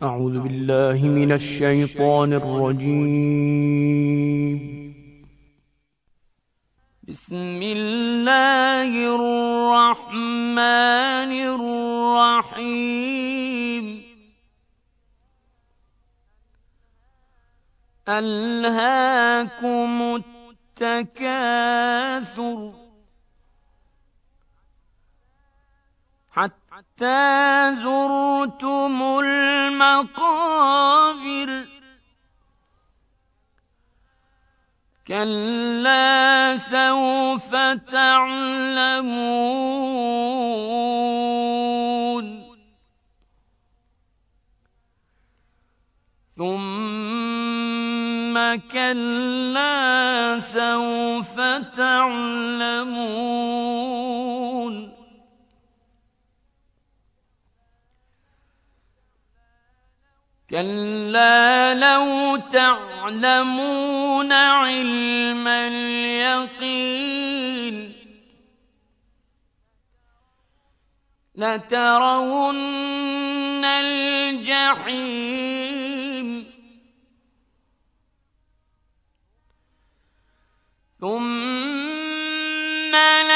أعوذ بالله من الشيطان الرجيم. بسم الله الرحمن الرحيم. ألهاكم التكاثر حتى زرتم المقابر. كلا سوف تعلمون ثم كلا سوف تعلمون كلا لو تعلمون علم اليقين لترون الجحيم ثم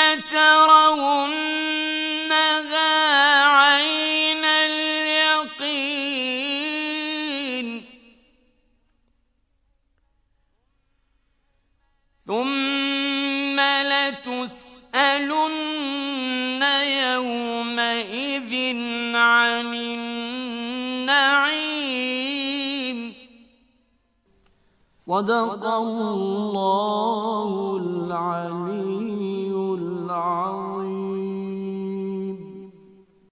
لترونها عين اليقين ثم لتسألن يومئذ عن النعيم. صدق الله العلي العظيم.